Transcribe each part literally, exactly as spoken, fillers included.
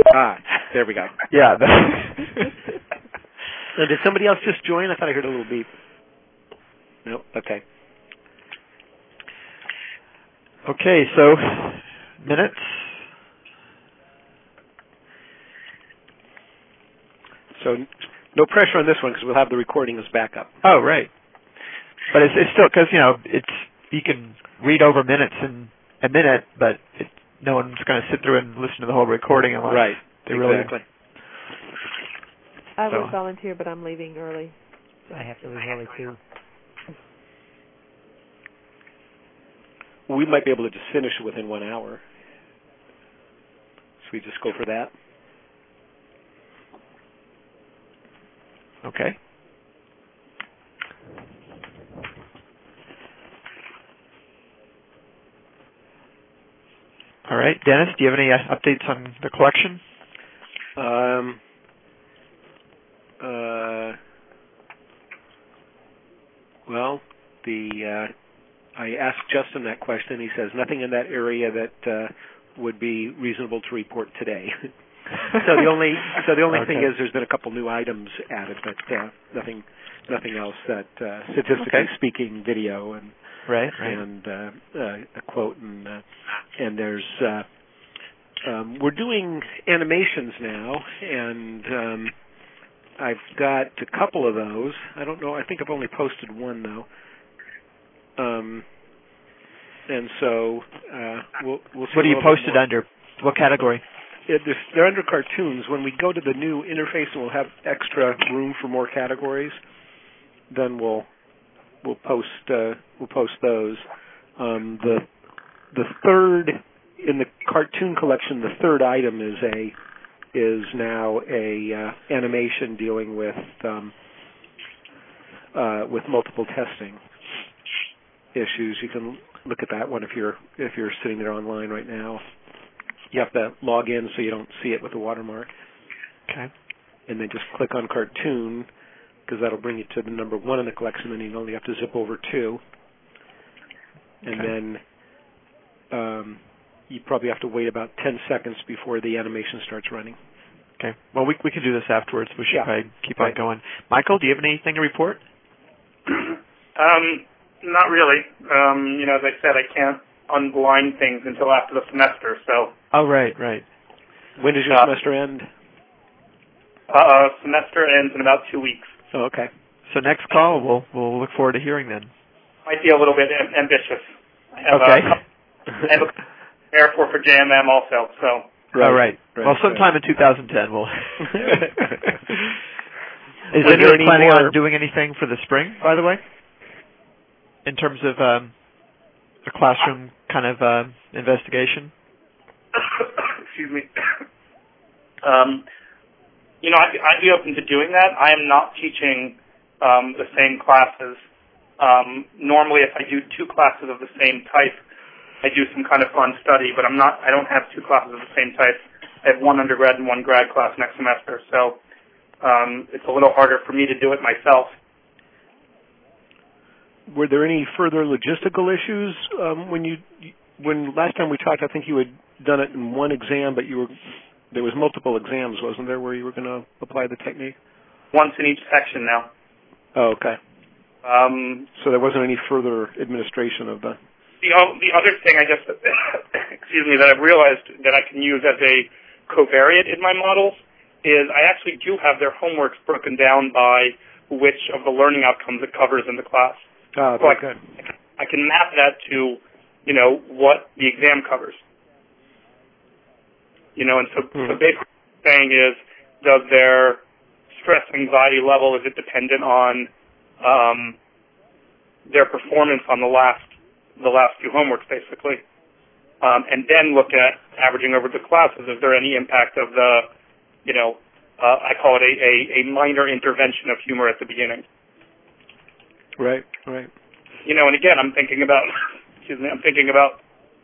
Ah, there we go. Yeah. So did somebody else just join? I thought I heard a little beep. No? Okay. Okay, so minutes. So no pressure on this one because we'll have the recording as backup. Oh, right. But it's, it's still, because, you know, it's you can read over minutes in a minute, but it, no one's going to sit through and listen to the whole recording unless right. they exactly. really... I So. would volunteer, but I'm leaving early. I have to leave early, too. We might be able to just finish it within one hour. Should we just go for that? Okay. All right, Dennis, do you have any uh, updates on the collection? Um. Uh. Well, the uh, I asked Justin that question. He says nothing in that area that uh, would be reasonable to report today. so the only so the only okay. thing is there's been a couple new items added, but uh, nothing nothing else that uh, statistically okay. speaking, video and right, right. and uh, uh, a quote and uh, and there's uh, um, we're doing animations now, and um, I've got a couple of those. I don't know. I think I've only posted one though. Um, and so uh, we'll we'll see. What do you post it under? What category? It, they're under cartoons. When we go to the new interface and we'll have extra room for more categories, then we'll we'll post uh, we'll post those. Um, the the third in the cartoon collection, the third item is a is now a uh, animation dealing with um, uh, with multiple testing issues. You can look at that one if you're if you're sitting there online right now. You have to log in so you don't see it with the watermark. Okay. And then just click on cartoon, because that'll bring you to the number one in the collection, and you only have to zip over two. And okay. then um, you probably have to wait about ten seconds before the animation starts running. Okay. Well, we we can do this afterwards. We should yeah. probably keep right. on going. Michael, do you have anything to report? um, not really. Um, you know, as I said, I can't unblind things until after the semester, so... Oh, right, right. When does your uh, semester end? Uh, semester ends in about two weeks. Oh, okay. So next call, we'll we'll look forward to hearing then. Might be a little bit am- ambitious. I have okay. A, I have a airport for J M M also, so... Right. Oh, right. right. Well, sometime right. in two thousand ten, we'll... Is Was there anybody any planning more... on doing anything for the spring, by the way? In terms of um, a classroom kind of uh, investigation? Excuse me. Um, you know, I'd, I'd be open to doing that. I am not teaching um, the same classes. Um, normally, if I do two classes of the same type, I do some kind of fun study, but I'm not. I don't have two classes of the same type. I have one undergrad and one grad class next semester, so um, it's a little harder for me to do it myself. Were there any further logistical issues um, when you when last time we talked? I think you had done it in one exam, but you were there was multiple exams, wasn't there, where you were going to apply the technique? Once in each section now. Oh, okay. Um, so there wasn't any further administration of the. The the other thing I guess, excuse me, that I've realized that I can use as a covariate in my models is I actually do have their homeworks broken down by which of the learning outcomes it covers in the class. Oh, so I, good. I can map that to, you know, what the exam covers. You know, and so, mm-hmm. so basically what I'm saying is, does their stress anxiety level, is it dependent on um, their performance on the last the last few homeworks, basically? Um, and then look at averaging over the classes. Is there any impact of the, you know, uh, I call it a, a, a minor intervention of humor at the beginning. Right, right. You know, and again, I'm thinking about, excuse me, I'm thinking about,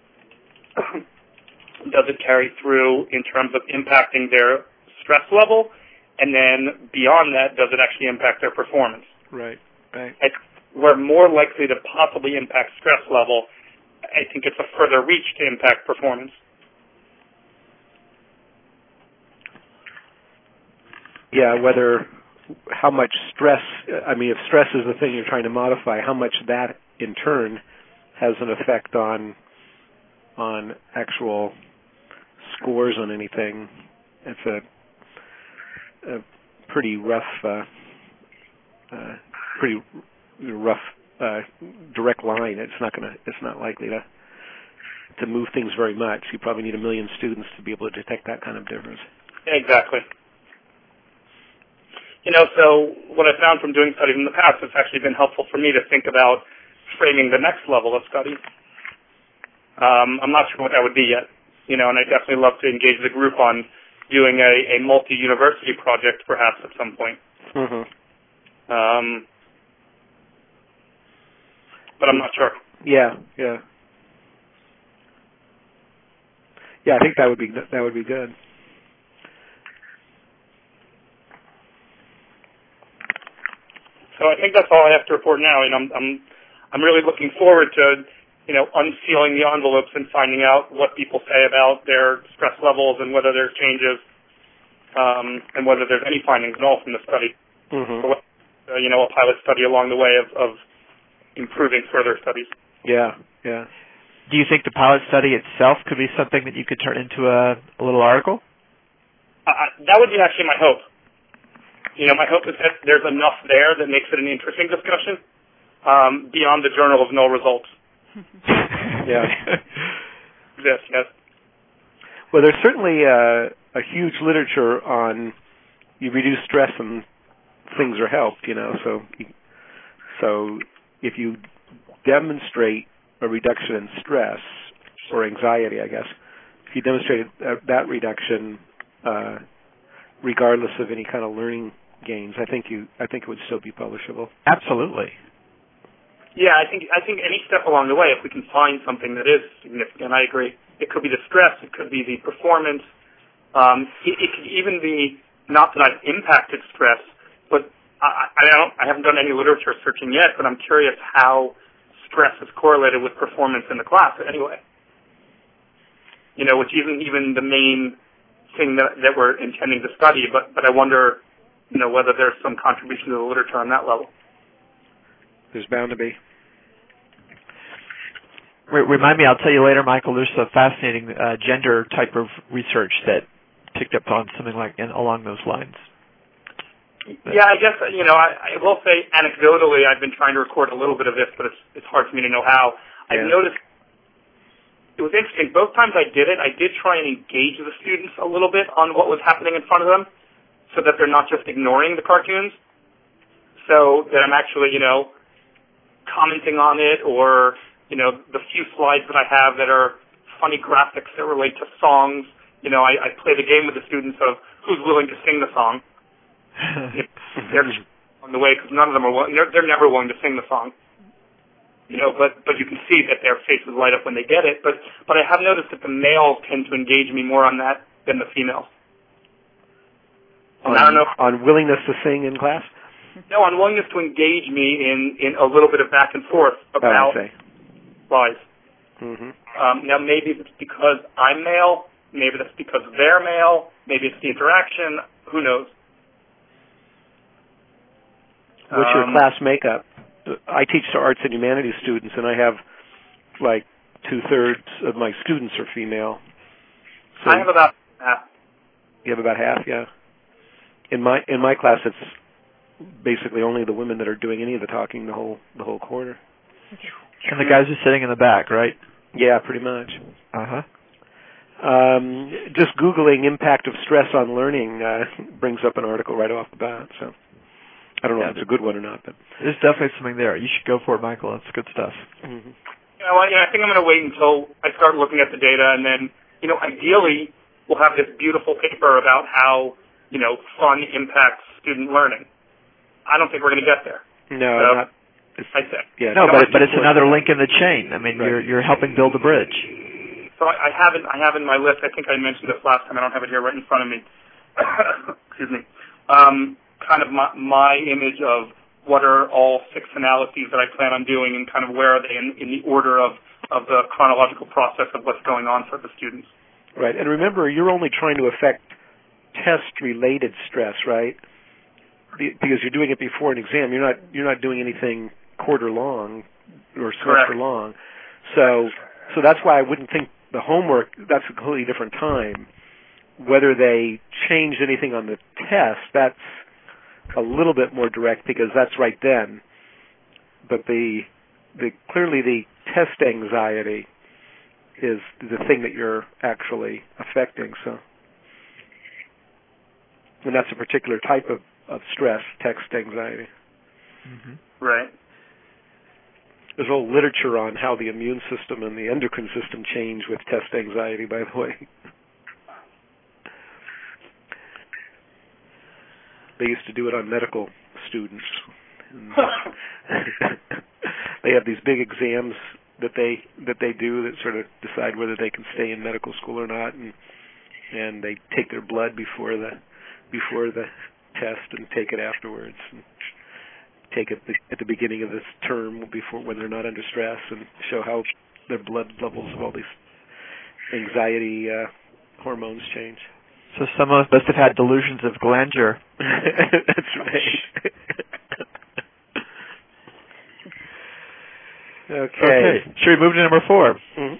does it carry through in terms of impacting their stress level? And then beyond that, does it actually impact their performance? Right, right. I, we're more likely to possibly impact stress level. I think it's a further reach to impact performance. yeah, whether how much stress. I mean, if stress is the thing you're trying to modify, how much that in turn has an effect on on actual scores on anything. It's a, a pretty rough, uh, uh, pretty rough uh, direct line. It's not gonna. It's not likely to to move things very much. You probably need a million students to be able to detect that kind of difference. Exactly. You know, so what I found from doing studies in the past, it's actually been helpful for me to think about framing the next level of study. Um, I'm not sure what that would be yet, you know, and I'd definitely love to engage the group on doing a, a multi-university project perhaps at some point. Mm-hmm. Um, but I'm not sure. Yeah, yeah. Yeah, I think that would be that would be good. So I think that's all I have to report now, and I'm I'm I'm really looking forward to, you know, unsealing the envelopes and finding out what people say about their stress levels and whether there's changes, um, and whether there's any findings at all from the study. Mm-hmm. So, uh, you know, a pilot study along the way of, of improving further studies. Yeah, yeah. Do you think the pilot study itself could be something that you could turn into a, a little article? Uh, that would be actually my hope. You know, my hope is that there's enough there that makes it an interesting discussion um, beyond the journal of null results. Yeah. Yes, yes. Well, there's certainly a, a huge literature on you reduce stress and things are helped, you know. So, so if you demonstrate a reduction in stress or anxiety, I guess, if you demonstrate that reduction, uh, regardless of any kind of learning gains, I think you, I think it would still be publishable. Absolutely. Yeah, I think I think any step along the way, if we can find something that is significant, I agree. It could be the stress, it could be the performance, um, it, it could even be not that I've impacted stress, but I, I don't, I haven't done any literature searching yet, but I'm curious how stress is correlated with performance in the class anyway. You know, which isn't even the main thing that, that we're intending to study, but, but I wonder, you know, whether there's some contribution to the literature on that level. There's bound to be. Remind me, I'll tell you later, Michael, there's a fascinating uh, gender type of research that picked up on something like in, along those lines. Yeah, I guess, you know, I, I will say anecdotally I've been trying to record a little bit of this, but it's, it's hard for me to know how. I've Yeah. noticed it was interesting. Both times I did it, I did try and engage the students a little bit on what was happening in front of them so that they're not just ignoring the cartoons, so that I'm actually, you know, commenting on it, or, you know, the few slides that I have that are funny graphics that relate to songs. You know, I, I play the game with the students of who's willing to sing the song. They're on the way because none of them are willing, they're, they're never willing to sing the song. You know, but but you can see that their faces light up when they get it. But but I have noticed that the males tend to engage me more on that than the females. On, I don't know. On willingness to sing in class? No, on willingness to engage me in, in a little bit of back and forth about oh, I see. slides. Mm-hmm. Um, now, maybe it's because I'm male. Maybe that's because they're male. Maybe it's the interaction. Who knows? What's um, your class makeup? I teach to arts and humanities students, and I have like two-thirds of my students are female. So I have about half. You have about half, yeah. In my in my class, it's basically only the women that are doing any of the talking the whole the whole quarter. And the guys are sitting in the back, right? Yeah, pretty much. Uh-huh. Um, just Googling impact of stress on learning uh, brings up an article right off the bat. So I don't know yeah. if it's a good one or not, but there's definitely something there. You should go for it, Michael. That's good stuff. Mm-hmm. You know, I, I think I'm going to wait until I start looking at the data, and then, you know, ideally we'll have this beautiful paper about how, you know, fun impacts student learning. I don't think we're going to get there. No, so, not. I think. Yeah, no, but but it's important. another link in the chain. I mean, right. you're you're helping build a bridge. So I, I have it. I have in my list. I think I mentioned this last time. I don't have it here right in front of me. Excuse me. Um, kind of my, my image of what are all six analyses that I plan on doing, and kind of where are they in, in the order of of the chronological process of what's going on for the students. Right, and remember, you're only trying to affect test-related stress, right? Because you're doing it before an exam. You're not you're not doing anything quarter long or semester Correct. long. So so that's why I wouldn't think the homework, that's a completely different time. Whether they changed anything on the test, that's a little bit more direct because that's right then. But the the clearly the test anxiety is the thing that you're actually affecting. So, and that's a particular type of, of stress, text anxiety. Mm-hmm. Right. There's whole literature on how the immune system and the endocrine system change with test anxiety, by the way. They used to do it on medical students. They have these big exams that they that they do that sort of decide whether they can stay in medical school or not, and and they take their blood before the before the test and take it afterwards. And take it at the beginning of this term before when they're not under stress, and show how their blood levels of all these anxiety uh, hormones change. So some of us must have had delusions of grandeur. That's right. okay. okay. Should we move to number four? Mm-hmm.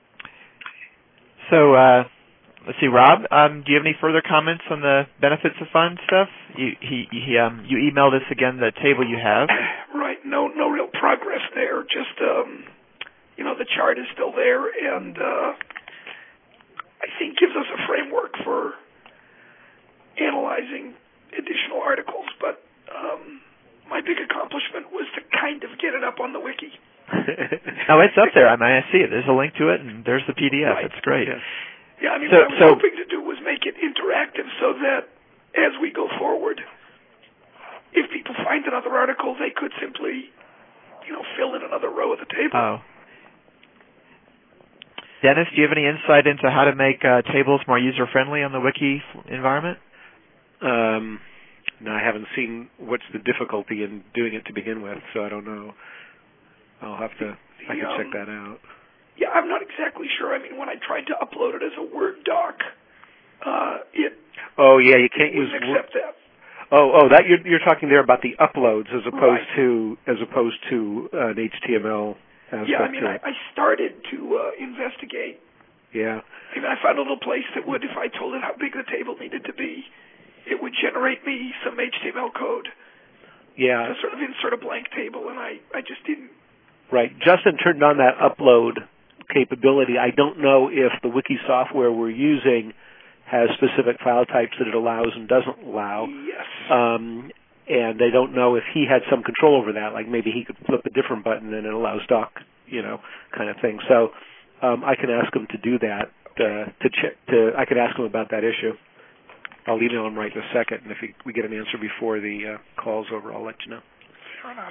So, uh, let's see, Rob, um, do you have any further comments on the benefits of fun stuff? You, he, he, um, you emailed us again the table you have. Right. No, no real progress there. Just, um, you know, the chart is still there, and uh, I think gives us a framework for analyzing additional articles. But um, my big accomplishment was to kind of get it up on the wiki. Oh, it's up there. I mean, I see it. There's a link to it, and there's the P D F. Right. It's great. Yeah. Yeah, I mean, so, what I was so, hoping to do was make it interactive so that as we go forward, if people find another article, they could simply, you know, fill in another row of the table. Oh. Dennis, do you have any insight into how to make uh, tables more user-friendly on the wiki environment? Um, no, I haven't seen what's the difficulty in doing it to begin with, so I don't know. I'll have to, I can um, check that out. Yeah, I'm not exactly sure. I mean, when I tried to upload it as a Word doc, uh, it Oh, yeah, you can't use wouldn't accept that. Oh, oh, that you're you're talking there about the uploads as opposed Right. to as opposed to uh, an H T M L aspect. Yeah, I mean, to I, it. I started to uh, investigate. Yeah. I mean, I found a little place that would, if I told it how big the table needed to be, it would generate me some H T M L code. Yeah. To sort of insert a blank table, and I, I just didn't. Right. Justin turned on that upload capability. I don't know if the wiki software we're using has specific file types that it allows and doesn't allow. Yes. Um, and I don't know if he had some control over that. Like maybe he could flip a different button and it allows doc, you know, kind of thing. So um, I can ask him to do that. Uh, to check. To I could ask him about that issue. I'll email him right in a second, and if he, we get an answer before the uh, call's over, I'll let you know. Fair enough.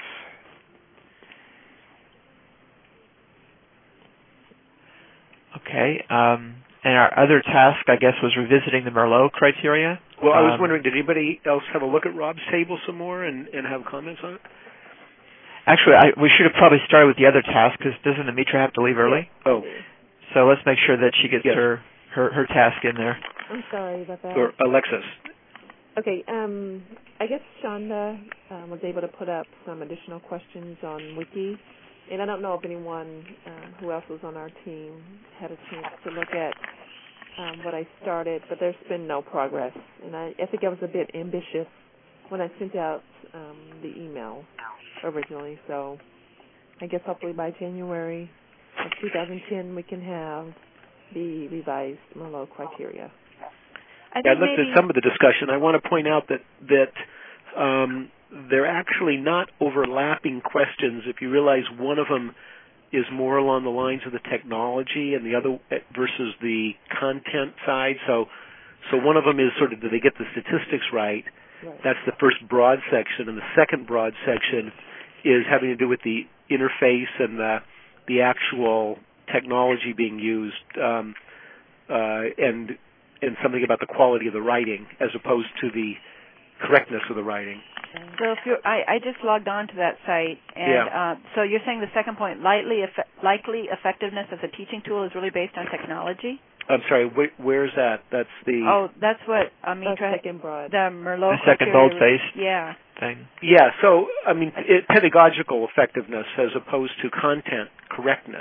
Okay. Um, and our other task, I guess, was revisiting the Merlot criteria. Well, I was um, wondering, did anybody else have a look at Rob's table some more and, and have comments on it? Actually, I, we should have probably started with the other task, because doesn't Amitra have to leave early? Oh. So let's make sure that she gets Yes. her, her, her task in there. I'm sorry about that. Or Alexis. Okay, um, I guess Shonda um, was able to put up some additional questions on Wiki, and I don't know if anyone um, who else was on our team had a chance to look at um, what I started, but there's been no progress, and I, I think I was a bit ambitious when I sent out um, the email originally, so I guess hopefully by January of two thousand ten we can have the revised Merlot criteria. I, Yeah, I think looked maybe, at some of the discussion. I want to point out that that um, they're actually not overlapping questions. If you realize one of them is more along the lines of the technology, and the other versus the content side. So, so one of them is sort of, do they get the statistics right? Right. That's the first broad section, and the second broad section is having to do with the interface and the the actual technology being used, um, uh, and and something about the quality of the writing as opposed to the correctness of the writing. so if you're, I, I just logged on to that site, and Yeah. uh, so you're saying the second point, likely, effe- likely effectiveness of the teaching tool is really based on technology? I'm sorry, wh- where's that? That's the... Oh, that's what Amitra... That's second broad. The Merlot The second criteria- bold-faced Yeah. thing. Yeah, so, I mean, it, pedagogical effectiveness as opposed to content correctness.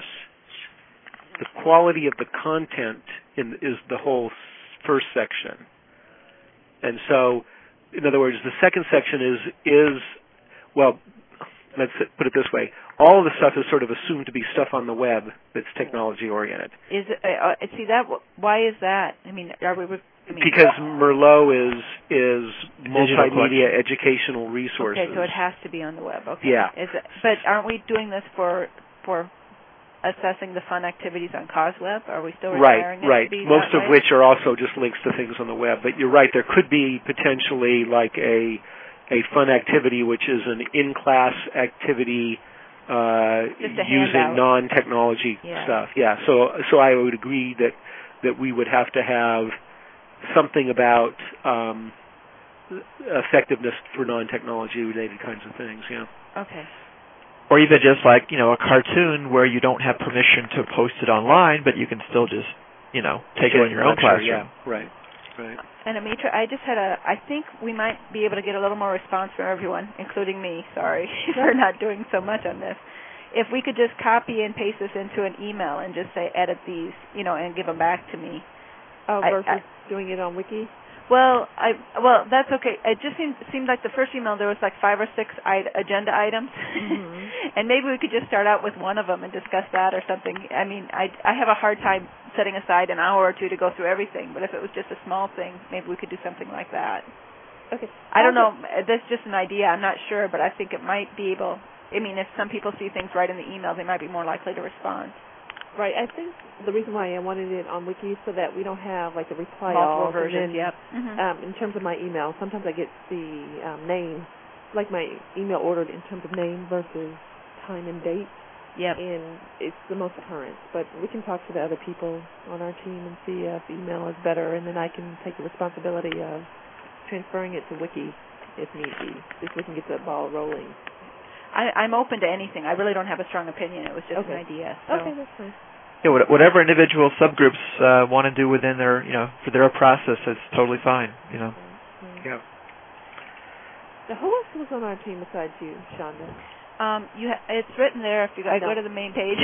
The quality of the content in, is the whole first section. And so, in other words, the second section is, is well, let's put it this way. All of the stuff is sort of assumed to be stuff on the web that's technology-oriented. Is it, uh, uh, see that? Why is that? I mean, are we... I mean, because Merlot is is Digital multimedia collection. educational resources. Okay, so it has to be on the web. Okay. Yeah. Is it, but aren't we doing this for for assessing the fun activities on CosWeb? Are we still requiring right, right. it to be Most that of way? which are also just links to things on the web. But you're right. There could be potentially like a a fun activity, which is an in-class activity uh, Just a using handout. non-technology Yeah. stuff. Yeah. So so I would agree that that we would have to have something about um, effectiveness for non-technology related kinds of things, yeah. Okay. Or even just like, you know, a cartoon where you don't have permission to post it online, but you can still just, you know, take it in your own Lecture, classroom. Yeah, right, right. And Amitra, I just had a, I think we might be able to get a little more response from everyone, including me, sorry, for not doing so much on this. If we could just copy and paste this into an email and just say edit these, you know, and give them back to me. Oh, I- versus I- doing it on Wiki? Well, I well that's okay. It just seemed seemed like the first email there was like five or six I- agenda items, Mhm. and maybe we could just start out with one of them and discuss that or something. I mean, I I have a hard time setting aside an hour or two to go through everything, but if it was just a small thing, maybe we could do something like that. Okay. I don't know. That's just an idea. I'm not sure, but I think it might be able. I mean, if some people see things right in the email, they might be more likely to respond. Right. I think the reason why I wanted it on Wiki is so that we don't have like the reply Multiple all. versions. And then, Yep. Mm-hmm. um, in terms of my email, sometimes I get the um, name, like my email ordered in terms of name versus time and date. Yep. And it's the most current. But we can talk to the other people on our team and see if email is better, and then I can take the responsibility of transferring it to Wiki if need be, if we can get the ball rolling. I, I'm open to anything. I really don't have a strong opinion. It was just Okay. an idea. So. Okay, that's fine. Yeah, what- whatever individual subgroups uh, want to do within their, you know, for their process, is totally fine. You know. Yeah. Now, who else was on our team besides you, Shonda? Um, you ha- it's written there if you I go know. to the main page.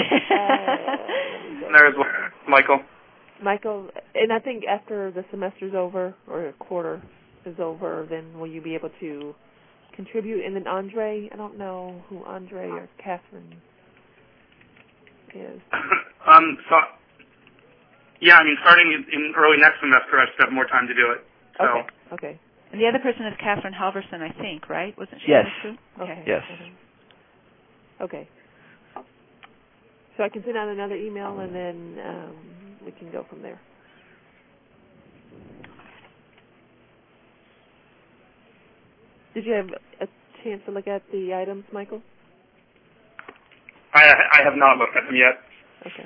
And there is Michael. Michael, and I think after the semester's over or a quarter is over, then will you be able to contribute? And then Andre, I don't know who Andre or Catherine is. um, so, yeah, I mean, starting in, in early next semester, I should have more time to do it. So. Okay. Okay. And the other person is Catherine Halverson, I think, right? Wasn't she? Yes. on this too? Okay. Yes. Okay. So I can send out another email, and then um, we can go from there. Did you have a chance to look at the items, Michael? I, I have not looked at them yet. Okay.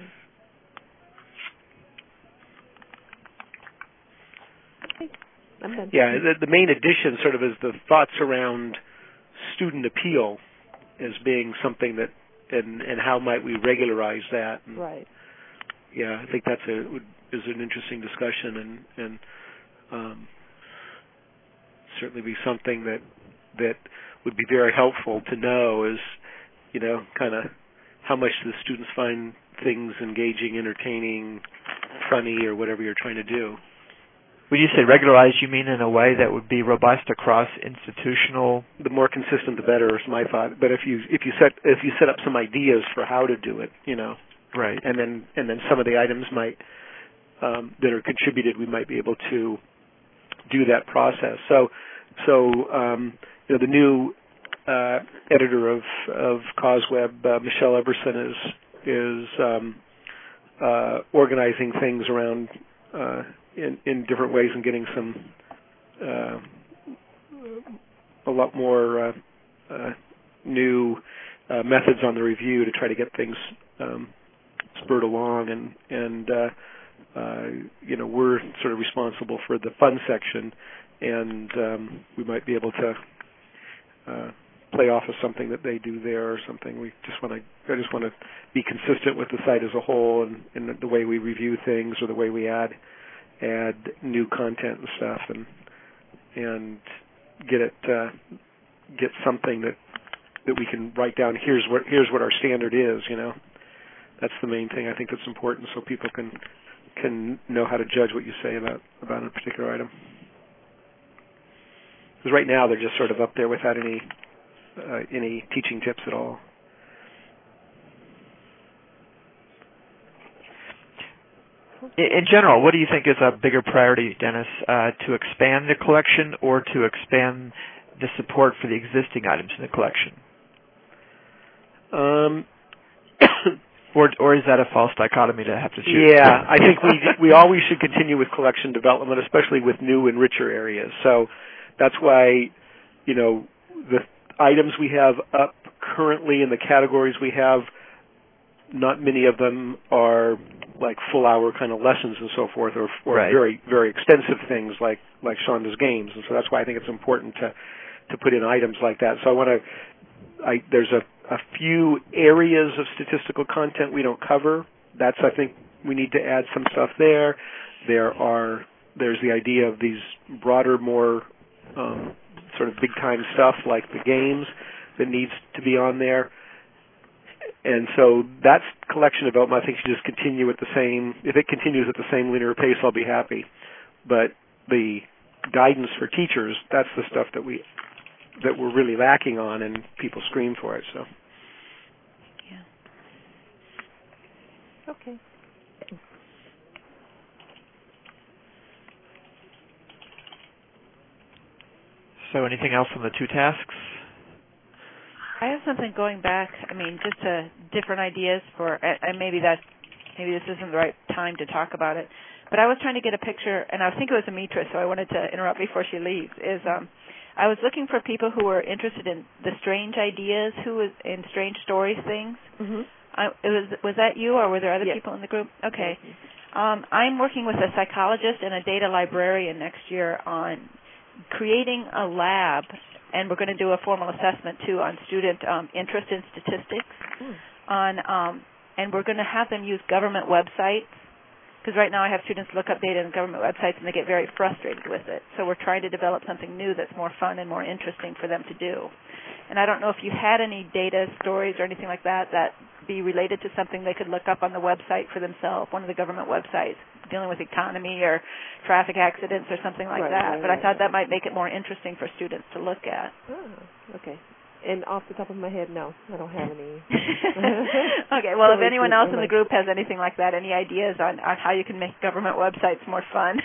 Okay. I'm done. Yeah, the, the main addition sort of is the thoughts around student appeal as being something that, and and how might we regularize that? And, Right. yeah, I think that's a would, is an interesting discussion, and and um, certainly be something that that would be very helpful to know is, you know, kind of how much the students find things engaging, entertaining, funny, or whatever you're trying to do. When you say regularize, you mean in a way that would be robust across institutional? The more consistent, the better, is my thought. But if you if you set if you set up some ideas for how to do it, you know, Right. and then and then some of the items might um, that are contributed, we might be able to do that process. So so um, you know, the new uh, editor of of CosWeb, uh, Michelle Everson, is is um, uh, organizing things around. Uh, In, in different ways and getting some uh, a lot more uh, uh, new uh, methods on the review to try to get things um, spurred along, and and uh, uh, you know, we're sort of responsible for the fun section, and um, we might be able to uh, play off of something that they do there or something. We just want to, I just want to be consistent with the site as a whole and, and the way we review things or the way we add add new content and stuff, and and get it uh, get something that that we can write down. Here's what here's what our standard is. You know, that's the main thing I think that's important, so people can can know how to judge what you say about about a particular item. Because right now they're just sort of up there without any uh, any teaching tips at all. In general, what do you think is a bigger priority, Dennis, uh, to expand the collection or to expand the support for the existing items in the collection? Um, or, or is that a false dichotomy to have to choose? Yeah, I think we we always should continue with collection development, especially with new and richer areas. So that's why, you know, the items we have up currently in the categories we have, not many of them are like full-hour kind of lessons and so forth, or, or right. very, very extensive things like like Shonda's games. And so that's why I think it's important to to put in items like that. So I want to. I, there's a, a few areas of statistical content we don't cover. That's I think we need to add some stuff there. There are there's the idea of these broader, more um, sort of big-time stuff like the games that needs to be on there. And so that's collection development. I think should just continue at the same, if it continues at the same linear pace, I'll be happy. But the guidance for teachers, that's the stuff that we, that we're really lacking on, and people scream for it, so. Yeah. Okay. So anything else on the two tasks? I have something going back, I mean, just to different ideas for, and maybe that, maybe this isn't the right time to talk about it, but I was trying to get a picture, and I think it was Amitra, so I wanted to interrupt before she leaves, is um, I was looking for people who were interested in the strange ideas, who was in strange stories things. Mm-hmm. I, it was was that you, or were there other yes. people in the group? Okay. Um, I'm working with a psychologist and a data librarian next year on creating a lab, and we're going to do a formal assessment too on student um, interest in statistics. Mm. On um, and we're going to have them use government websites, because right now I have students look up data on government websites and they get very frustrated with it. So we're trying to develop something new that's more fun and more interesting for them to do. And I don't know if you had any data stories or anything like that that be related to something they could look up on the website for themselves, one of the government websites, dealing with economy or traffic accidents or something like right, that. Right, but right. I thought that might make it more interesting for students to look at. Oh, okay. And off the top of my head, no, I don't have any. Okay, well, if anyone else in the group has anything like that, any ideas on, on how you can make government websites more fun,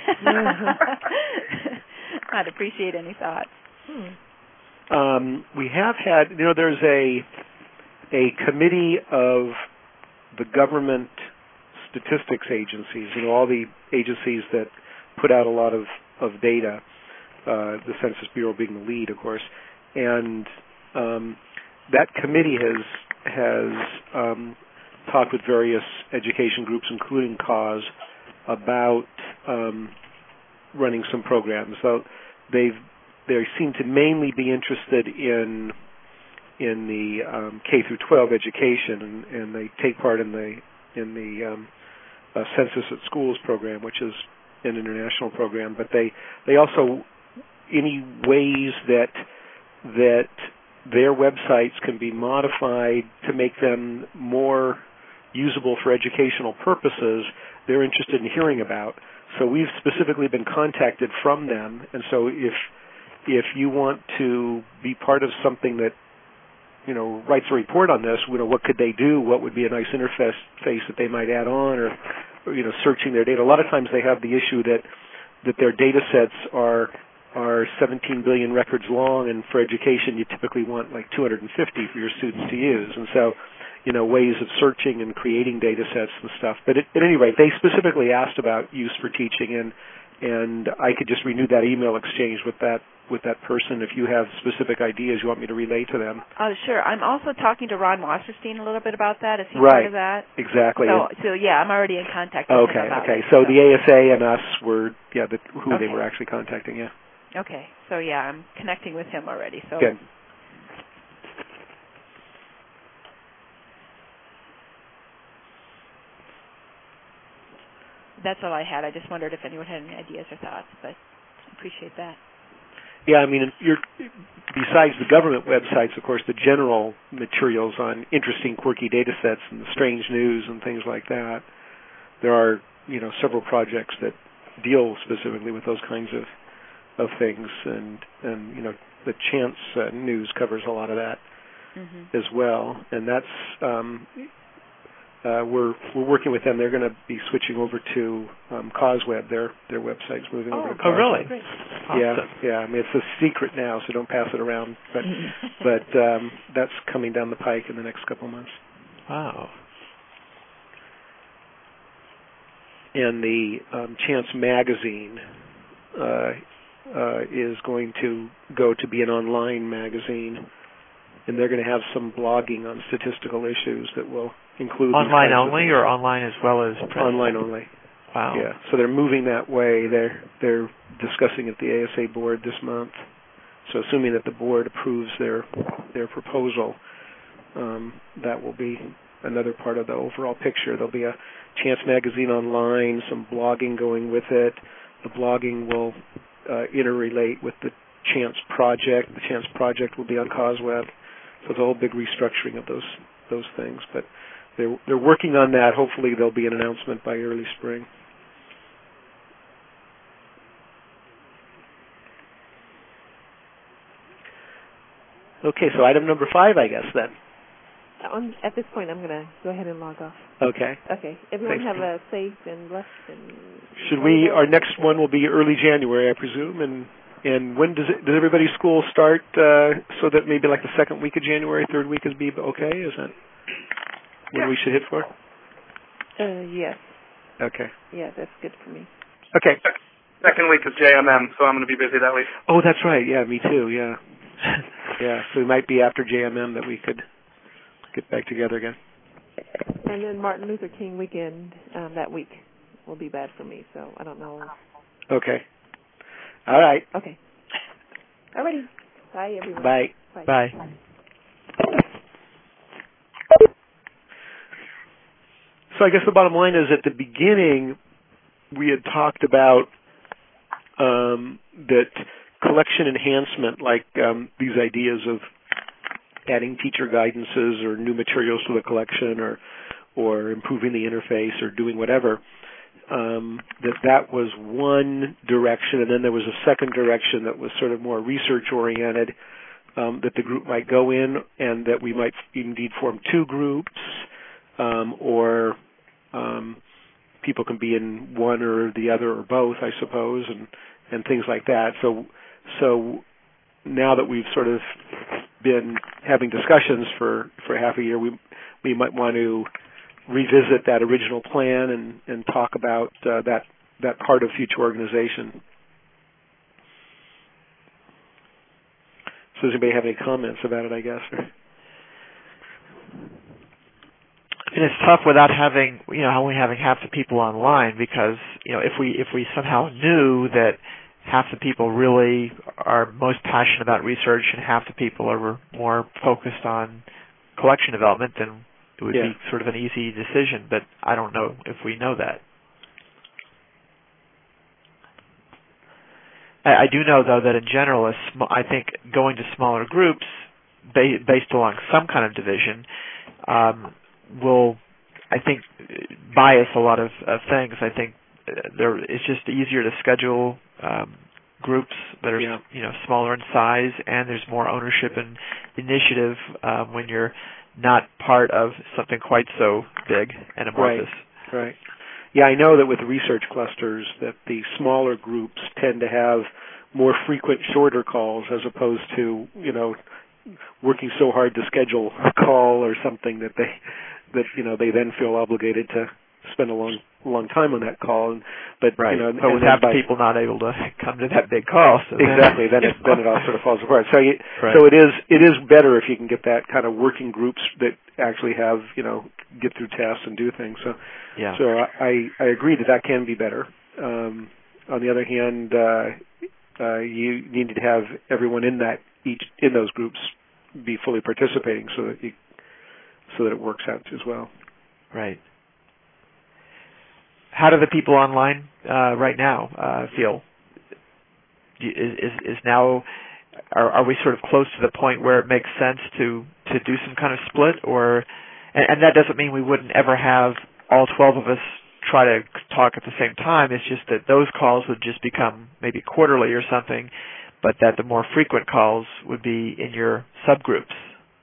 I'd appreciate any thoughts. Hmm. Um, we have had, you know, there's a a committee of the government statistics agencies, you know, all the agencies that put out a lot of, of data, uh, the Census Bureau being the lead, of course, and um, that committee has has um, talked with various education groups, including CAUSE, about um, running some programs. So they've they seem to mainly be interested in in the um, K through twelve education, and, and they take part in the in the um, uh, Census at Schools program, which is an international program. But they they also any ways that that their websites can be modified to make them more usable for educational purposes, they're interested in hearing about. So we've specifically been contacted from them, and so if if you want to be part of something that, you know, writes a report on this, you know, what could they do? What would be a nice interface that they might add on, or, or you know, searching their data. A lot of times they have the issue that that their data sets are are seventeen billion records long, and for education you typically want like two hundred fifty for your students to use. And so, you know, ways of searching and creating data sets and stuff. But at, at any rate, they specifically asked about use for teaching, and and I could just renew that email exchange with that with that person if you have specific ideas you want me to relay to them. Oh, sure. I'm also talking to Ron Wasserstein a little bit about that. Is he right. part of that? Exactly. So, so yeah, I'm already in contact with okay, him about Okay, okay. it, So, so the A S A and us were, yeah, the, who okay. they were actually contacting, yeah. Okay. So, yeah, I'm connecting with him already. So Good. that's all I had. I just wondered if anyone had any ideas or thoughts, but I appreciate that. Yeah, I mean, you're, besides the government websites, of course, the general materials on interesting, quirky data sets and the strange news and things like that, there are, you know, several projects that deal specifically with those kinds of of things, and, and you know, the Chance uh, News covers a lot of that mm-hmm. as well, and that's, um, uh, we're we're working with them. They're going to be switching over to um, CauseWeb. Their their website's moving oh, over to CauseWeb. Oh, really? Great. Yeah, yeah. I mean, it's a secret now, so don't pass it around. But but um, that's coming down the pike in the next couple of months. Wow. And the um, Chance magazine uh, uh, is going to go to be an online magazine, and they're going to have some blogging on statistical issues that will include online only, or online as well as print? Online only. Wow. Yeah. So they're moving that way. They're they're discussing at the A S A board this month. So assuming that the board approves their their proposal, um, that will be another part of the overall picture. There'll be a Chance magazine online, some blogging going with it. The blogging will uh, interrelate with the Chance project. The Chance project will be on CauseWeb. So it's a whole big restructuring of those those things. But they're they're working on that. Hopefully there'll be an announcement by early spring. Okay, so item number five, I guess, then. On, at this point, I'm going to go ahead and log off. Okay. Okay. Everyone Thanks. have a safe and blessed and... Should we, our next one will be early January, I presume, and and when does it, does everybody's school start, uh, so that maybe like the second week of January, third week would be okay? Is that what we should hit for? Uh, yes. Okay. Yeah, that's good for me. Okay. Second week is J M M, so I'm going to be busy that week. Oh, that's right. Yeah, me too, yeah. Yeah, so it might be after J M M that we could get back together again. And then Martin Luther King weekend um, that week will be bad for me, so I don't know. Okay. All right. Okay. All righty. Bye, everyone. Bye. Bye. Bye. So I guess the bottom line is at the beginning we had talked about um, that collection enhancement, like um, these ideas of adding teacher guidances or new materials to the collection, or or improving the interface, or doing whatever, um, that that was one direction, and then there was a second direction that was sort of more research-oriented, um, that the group might go in, and that we might indeed form two groups, um, or um, people can be in one or the other or both, I suppose, and, and things like that. So, so now that we've sort of been having discussions for, for half a year, we we might want to revisit that original plan and, and talk about uh, that that part of future organization. So does anybody have any comments about it, I guess? And it's tough without having, you know, only having half the people online, because, you know, if we if we somehow knew that half the people really are most passionate about research and half the people are more focused on collection development, then it would yeah. be sort of an easy decision. But I don't know if we know that. I, I do know, though, that in general, a sm- I think going to smaller groups ba- based along some kind of division um, will, I think, bias a lot of, of things. I think there it's just easier to schedule um, groups that are yeah. you know smaller in size, and there's more ownership and initiative um, when you're not part of something quite so big and amorphous. Right. Right. Yeah, I know that with research clusters that the smaller groups tend to have more frequent, shorter calls as opposed to, you know, working so hard to schedule a call or something that they that you know they then feel obligated to spend a long long time on that call. And but right. you know, but with half the people not able to come to that big call, so exactly, then, then it then it all sort of falls apart. So you, right. so it is it is better if you can get that kind of working groups that actually have, you know, get through tasks and do things. So yeah. so I I agree that that can be better. Um, on the other hand, uh, uh, you need to have everyone in that each in those groups be fully participating so that you so that it works out as well. Right. how do the people online uh, right now uh, feel? Is, is, is now are, are we sort of close to the point where it makes sense to, to do some kind of split, or and, and that doesn't mean we wouldn't ever have all twelve of us try to talk at the same time. It's just that those calls would just become maybe quarterly or something, but that the more frequent calls would be in your subgroups.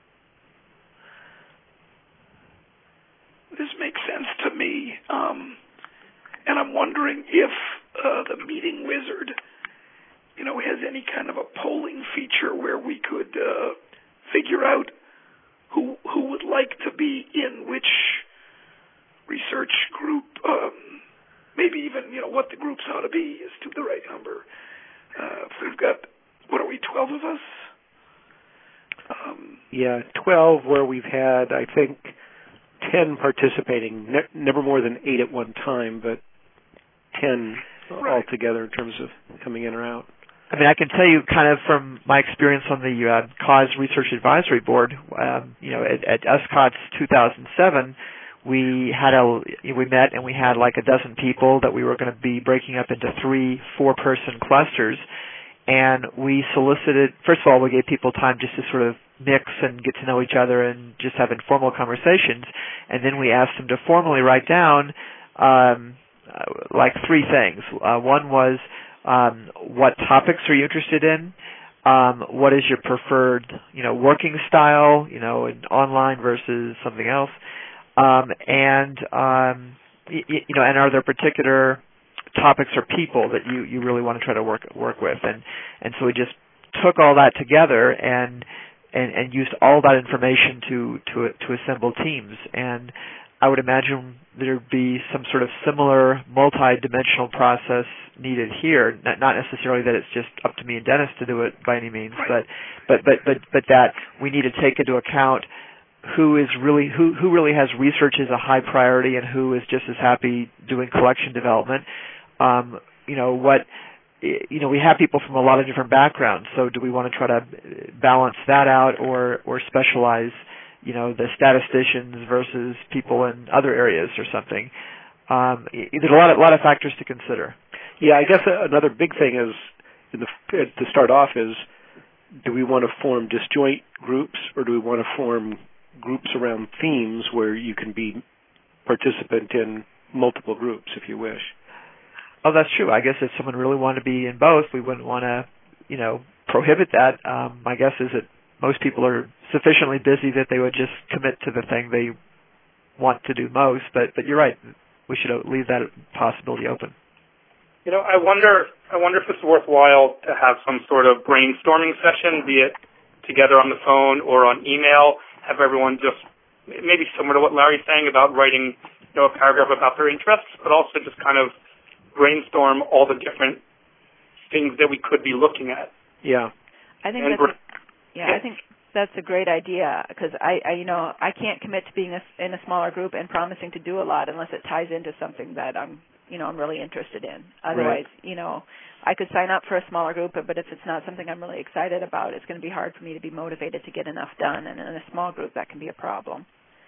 This makes sense to me, um, and I'm wondering if uh, the Meeting Wizard, you know, has any kind of a polling feature where we could uh, figure out who who would like to be in which research group, um, maybe even, you know, what the groups ought to be is to the right number. Uh, if we've got, what are we, twelve of us? Um, yeah, twelve where we've had, I think, ten participating, ne- never more than eight at one time, but ten right. altogether in terms of coming in or out. I mean, I can tell you kind of from my experience on the uh, Cause Research Advisory Board, um, you know, at, at U S C O T S two thousand seven, we had a we met and we had like a dozen people that we were going to be breaking up into three four-person clusters, and we solicited. First of all, we gave people time just to sort of mix and get to know each other and just have informal conversations, and then we asked them to formally write down um, like three things. Uh, one was um, what topics are you interested in? Um, what is your preferred, you know, working style? You know, in online versus something else. Um, and um, y- you know, and are there particular topics or people that you, you really want to try to work work with? And and so we just took all that together and and, and used all that information to, to to assemble teams. And I would imagine there'd be some sort of similar multi-dimensional process needed here. Not, not necessarily that it's just up to me and Dennis to do it by any means, but but but but but that we need to take into account who is really who who really has research as a high priority and who is just as happy doing collection development. Um, you know what you know we have people from a lot of different backgrounds, so do we want to try to balance that out or or specialize, you know, the statisticians versus people in other areas or something? Um, there's a lot of, a lot of factors to consider. Yeah, I guess another big thing is in the, to start off is, do we want to form disjoint groups or do we want to form groups around themes where you can be participant in multiple groups if you wish? Oh, that's true. I guess if someone really wanted to be in both, we wouldn't want to, you know, prohibit that. Um, my guess is that most people are sufficiently busy that they would just commit to the thing they want to do most. But but you're right. We should leave that possibility open. You know, I wonder I wonder if it's worthwhile to have some sort of brainstorming session, be it together on the phone or on email. Have everyone just maybe similar to what Larry's saying about writing, you know, a paragraph about their interests, but also just kind of brainstorm all the different things that we could be looking at. Yeah, I think and that's a, yeah, I think that's a great idea because I, I, you know, I can't commit to being a, in a smaller group and promising to do a lot unless it ties into something that I'm, you know, I'm really interested in. Otherwise, right. you know, I could sign up for a smaller group, but if it's not something I'm really excited about, it's going to be hard for me to be motivated to get enough done. And in a small group, that can be a problem.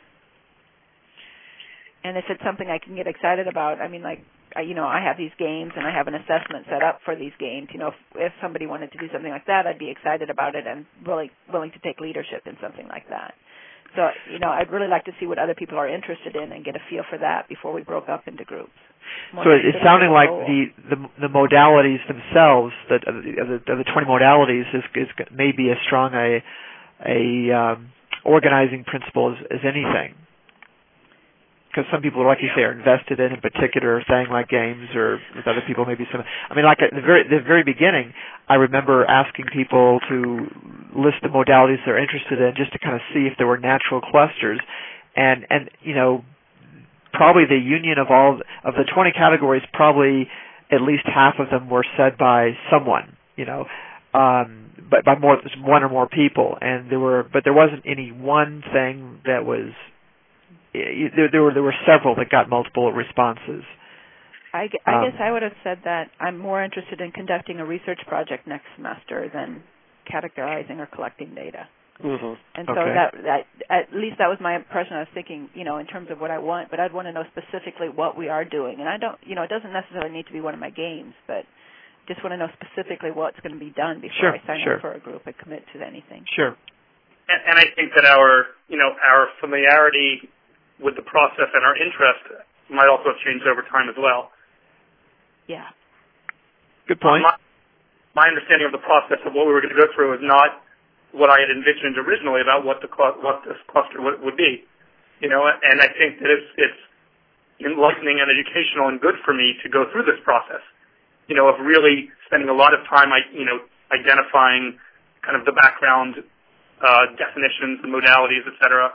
And if it's something I can get excited about, I mean, like, I, you know, I have these games and I have an assessment set up for these games. You know, if, if somebody wanted to do something like that, I'd be excited about it and really willing to take leadership in something like that. So, you know, I'd really like to see what other people are interested in and get a feel for that before we broke up into groups. More so it's sounding like the, the the modalities themselves, that of the, of the twenty modalities, is, is maybe as strong a a um, organizing principle as, as anything. Because some people, like you say, are invested in a particular thing like games, or with other people maybe some. I mean, like at the very the very beginning, I remember asking people to list the modalities they're interested in, just to kind of see if there were natural clusters, and and you know, probably the union of all of the twenty categories, probably at least half of them were said by someone, you know, um, but by more one or more people, and there were, but there wasn't any one thing that was. There, there were there were several that got multiple responses. I, I um, guess I would have said that I'm more interested in conducting a research project next semester than categorizing or collecting data. Mm-hmm. And so okay. that, that, at least that was my impression. I was thinking, you know, in terms of what I want, but I'd want to know specifically what we are doing. And I don't, you know, it doesn't necessarily need to be one of my games, but just want to know specifically what's going to be done before sure, I sign sure. up for a group and commit to anything. Sure. And, and I think that our, you know, our familiarity with the process and our interest might also have changed over time as well. Yeah. Good point. My, my understanding of the process of what we were going to go through is not what I had envisioned originally about what the what this cluster would, would be, you know. And I think that it's it's enlightening and educational and good for me to go through this process, you know, of really spending a lot of time, you know, identifying kind of the background uh, definitions, the modalities, et cetera.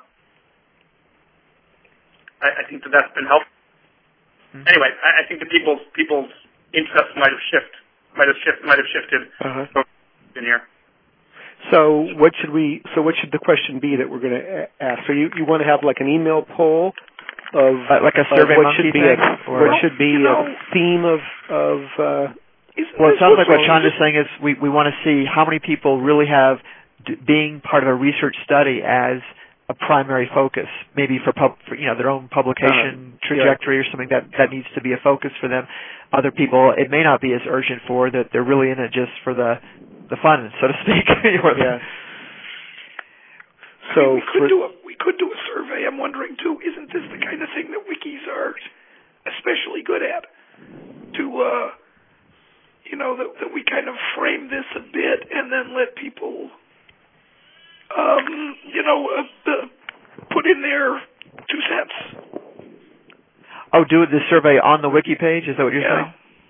I, I think that that's been helpful. Mm-hmm. Anyway, I, I think that people's people's interests might have shifted, might have shift, might have shifted uh-huh. in here. So what should we? So what should the question be that we're going to ask? So you, you want to have like an email poll of uh, like a survey what monkey should be thing, a, or what should be you know, a theme of of. Uh, well, it sounds like what Sean is saying is we we want to see how many people really have d- being part of a research study as a primary focus, maybe for, pub, for you know their own publication uh, trajectory yeah. or something that that needs to be a focus for them. Other people, it may not be as urgent for that they're really in it just for the the fun, so to speak. yeah. So I mean, we could do a we could do a survey. I'm wondering too. Isn't this the kind of thing that wikis are especially good at? To uh, you know that that we kind of frame this a bit and then let people, um, you know, uh, uh, put in their two cents. Oh, do the survey on the wiki page? Is that what you're yeah. saying?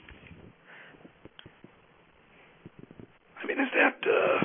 I mean, is that? Uh...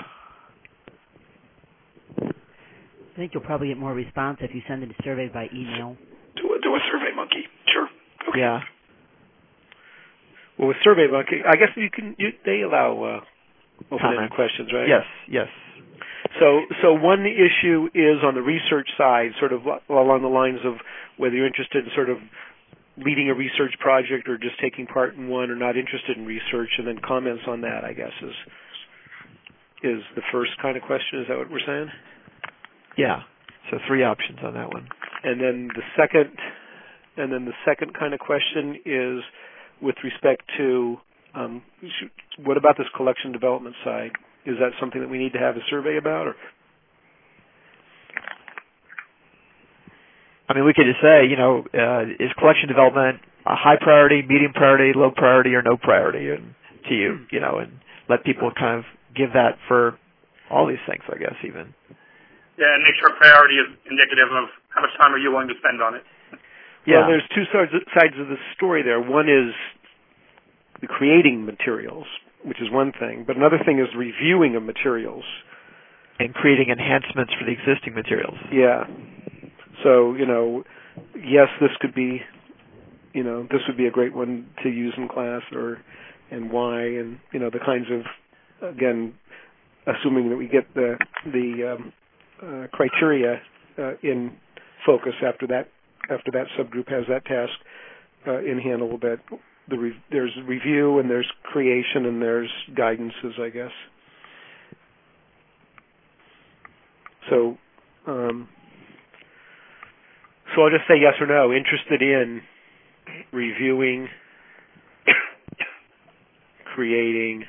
I think you'll probably get more response if you send it a survey by email. Do a, do a survey monkey. Sure. Okay. Yeah. Well, with Survey Monkey, I guess you can. You, they allow uh, open-ended questions, right? Yes. Yes. So, so one issue is on the research side, sort of along the lines of whether you're interested in sort of leading a research project or just taking part in one, or not interested in research, and then comments on that, I guess, is is the first kind of question. Is that what we're saying? Yeah. So three options on that one. And then the second, and then the second kind of question is with respect to um, what about this collection development side? Is that something that we need to have a survey about, or? I mean, we could just say, you know, uh, is collection development a high priority, medium priority, low priority, or no priority and, to you, you know, and let people kind of give that for all these things, I guess, even. Yeah, and make sure priority is indicative of how much time are you willing to spend on it. Yeah. Well, there's two sides sides of the story there. One is the creating materials, which is one thing, but another thing is reviewing of materials. And creating enhancements for the existing materials. Yeah. So, you know, yes, this could be, you know, this would be a great one to use in class, or, and why, and, you know, the kinds of, again, assuming that we get the, the um, uh, criteria uh, in focus after that, after that subgroup has that task uh, in hand a little bit. The re- there's review, and there's creation, and there's guidances, I guess. So, um, so I'll just say yes or no. Interested in reviewing, creating,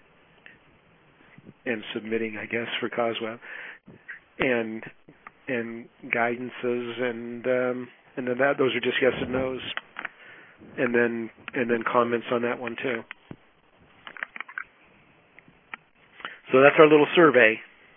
and submitting, I guess, for COSWEB, and and guidances, and um, and then that those are just yes and no's, and then and then comments on that one too. So that's our little survey.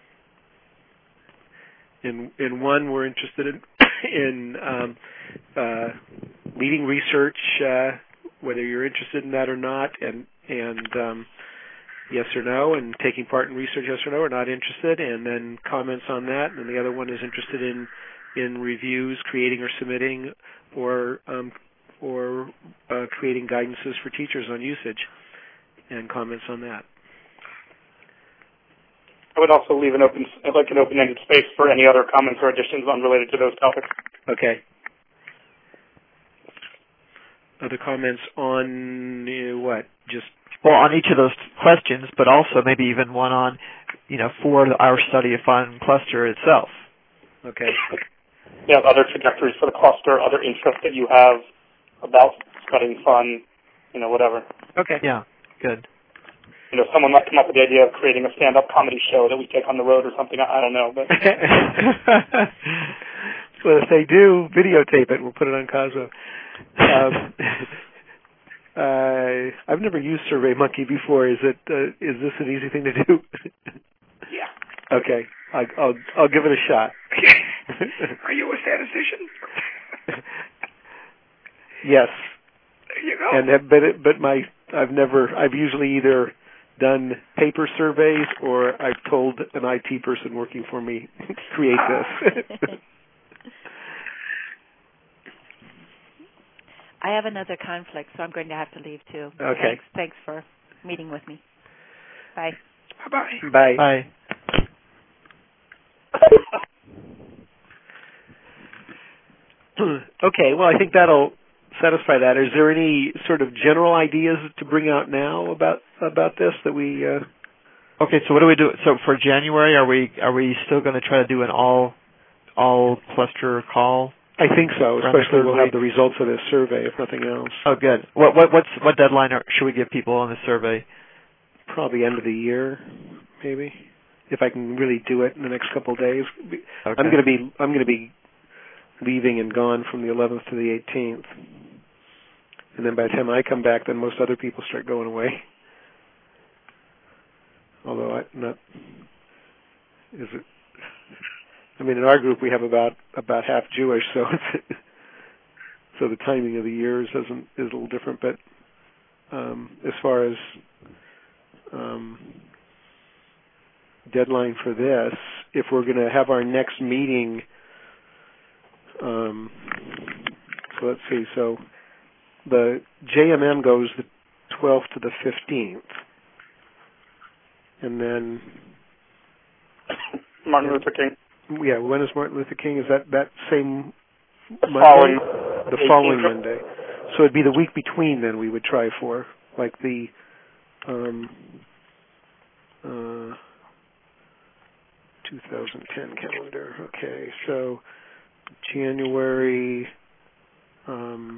In in one, we're interested in in um, uh, leading research, uh, whether you're interested in that or not, and and um, yes or no, and taking part in research, yes or no, or not interested, and then comments on that. And the other one is interested in in reviews, creating or submitting, or um, or uh, creating guidances for teachers on usage, and comments on that. I would also leave an open, like an open-ended space for any other comments or additions unrelated to those topics. Okay. Other comments on uh, what? Just well, on each of those questions, but also maybe even one on you know, for our study of fun cluster itself. Okay. You have other trajectories for the cluster, other interests that you have about studying fun, you know, whatever. Okay. Yeah, good. You know, someone might come up with the idea of creating a stand-up comedy show that we take on the road or something. I, I don't know. But well, if they do, videotape it. We'll put it on Cosmo. Um, uh, I've never used SurveyMonkey before. Is it? Uh, is this an easy thing to do? Yeah. Okay. I, I'll I'll give it a shot. Are you a statistician? Yes. There you go. And have, but it, but my I've never I've usually either done paper surveys or I've told an I T person working for me create this. I have another conflict, so I'm going to have to leave too. Okay. Thanks, thanks for meeting with me. Bye. Bye-bye. Bye. Bye. Okay, well, I think that'll satisfy that. Is there any sort of general ideas to bring out now about about this that we? Uh... Okay, so what do we do? So for January, are we are we still going to try to do an all all cluster call? I think so. Especially we'll have the results of this survey, if nothing else. Oh, good. What what what's what deadline are, should we give people on the survey? Probably end of the year, maybe. If I can really do it in the next couple of days, Okay. I'm going to be I'm going to be leaving and gone from the eleventh to the eighteenth, and then by the time I come back, then most other people start going away. Although I not is it. I mean, in our group we have about about half Jewish, so it's, so the timing of the years isn't is a little different. But um, as far as um, deadline for this, if we're going to have our next meeting, um, so let's see. So the J M M goes the twelfth to the fifteenth, and then Martin Luther King. Yeah, when is Martin Luther King? Is that that same Monday? Following the following Monday. So it'd be the week between then we would try for, like the um, uh, two thousand ten calendar. Okay, so January um,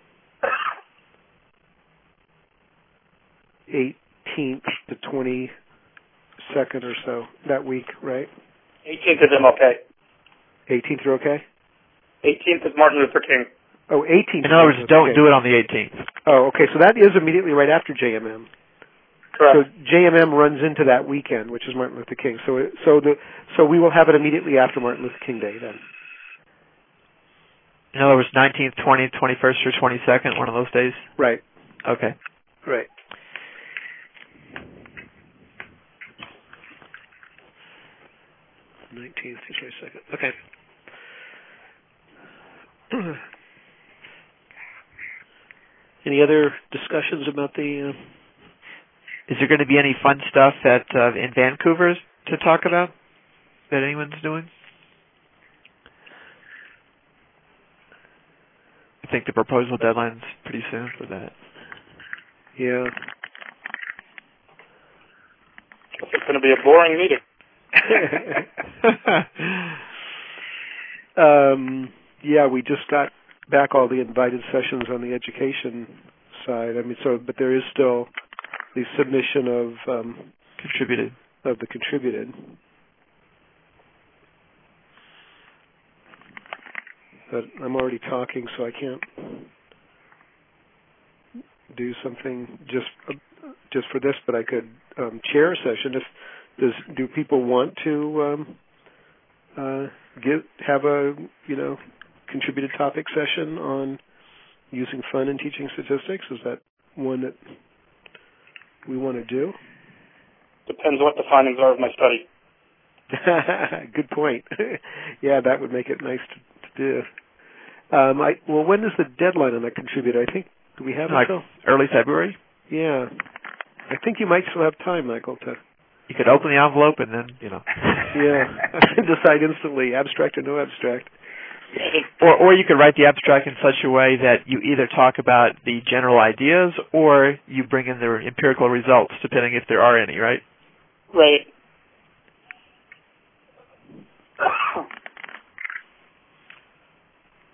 eighteenth to twenty-second or so, that week, right? eighteenth is M L K. eighteenth are okay? eighteenth is Martin Luther King. Oh, eighteenth. In other words, don't okay. do it on the eighteenth. Oh, okay. So that is immediately right after J M M. Correct. So J M M runs into that weekend, which is Martin Luther King. So, it, so the so we will have it immediately after Martin Luther King Day then. In other words, nineteenth, twentieth, twenty-first, or twenty-second, one of those days? Right. Okay. Right. nineteenth to twenty-second. Okay. Any other discussions about the... Uh... Is there going to be any fun stuff at uh, in Vancouver to talk about that anyone's doing? I think the proposal deadline's pretty soon for that. Yeah. It's going to be a boring meeting. um, yeah, we just got back all the invited sessions on the education side. I mean, so but there is still the submission of um, contributed of the contributed. But I'm already talking, so I can't do something just uh, just for this. But I could um, chair a session. If does do people want to um, uh, give have a you know contributed topic session on using fun in teaching statistics? Is that one that we want to do? Depends what the findings are of my study. Good point. Yeah, that would make it nice to, to do. Um, I, well, when is the deadline on that contributor? I think, do we have like until? Early February? Yeah. I think you might still have time, Michael, to... You could open the envelope and then, you know. Yeah. Decide instantly, abstract or no abstract. Or, or you could write the abstract in such a way that you either talk about the general ideas or you bring in the empirical results, depending if there are any, right? Right.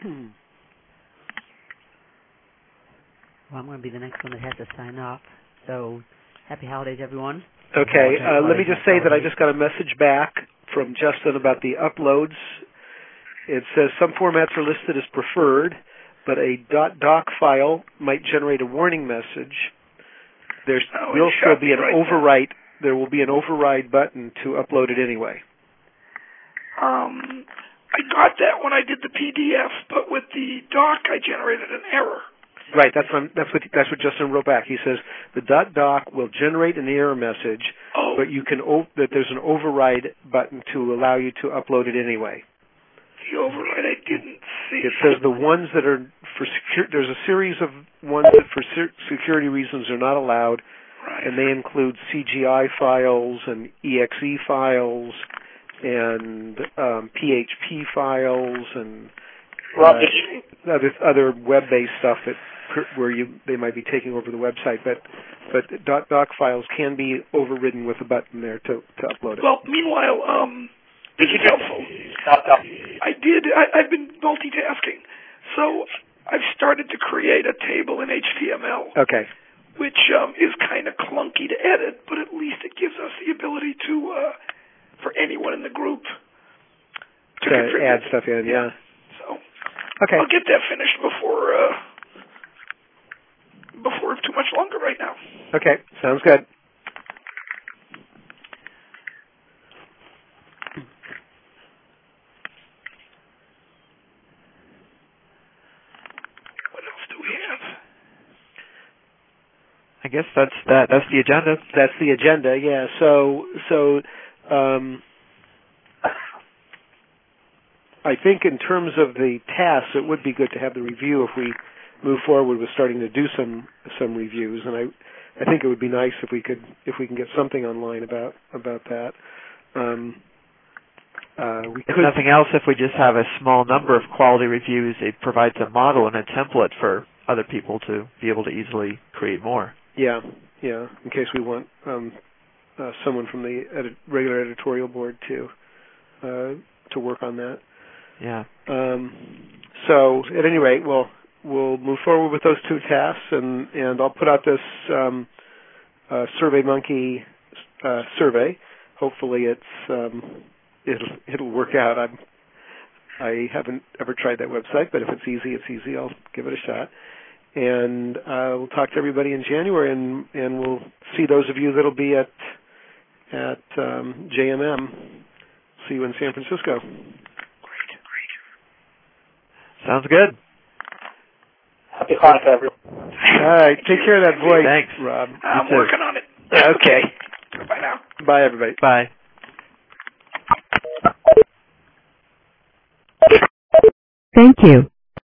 Well, I'm going to be the next one that has to sign off. So, happy holidays, everyone. Okay, uh, let me just say that I just got a message back from Justin about the uploads. It says some formats are listed as preferred, but a .doc file might generate a warning message. There oh, will still be an right overwrite. There will be an override button to upload it anyway. Um, I got that when I did the P D F, but with the doc, I generated an error. Right, that's what, that's what that's what Justin wrote back. He says the .doc will generate an error message, oh. but you can o- that there's an override button to allow you to upload it anyway. The override I didn't see. It says the ones that are for secure. There's a series of ones that for se- security reasons are not allowed, right. and they include C G I files and E X E files and um, P H P files and uh, other other web-based stuff that where you they might be taking over the website, but but .doc files can be overridden with a button there to, to upload it. Well, meanwhile, um, this is helpful. I did. I, I've been multitasking, so I've started to create a table in H T M L. Okay. Which um, is kind of clunky to edit, but at least it gives us the ability to, uh, for anyone in the group to, to add stuff in. Yeah. So okay. I'll get that finished before. Uh, Before it's too much longer right now. Okay, sounds good. What else do we have? I guess that's that. That's the agenda. That's the agenda. Yeah. So so, um, I think in terms of the tasks, it would be good to have the review if we move forward with starting to do some some reviews, and I I think it would be nice if we could if we can get something online about about that. Um, uh, we if could, nothing else, if we just have a small number of quality reviews, it provides a model and a template for other people to be able to easily create more. Yeah, yeah. In case we want um, uh, someone from the edit- regular editorial board to uh, to work on that. Yeah. Um, so at any rate, we'll we'll move forward with those two tasks, and, and I'll put out this um, uh, SurveyMonkey uh, survey. Hopefully, it's um, it'll it'll work out. I'm I haven't ever tried that website, but if it's easy, it's easy. I'll give it a shot, and uh, we'll talk to everybody in January, and and we'll see those of you that'll be at at um, J M M. See you in San Francisco. Sounds good. Happy Hanukkah, everyone. All right. Take care of that voice, Thanks, Rob. I'm working on it. Okay. Bye now. Bye, everybody. Bye. Thank you.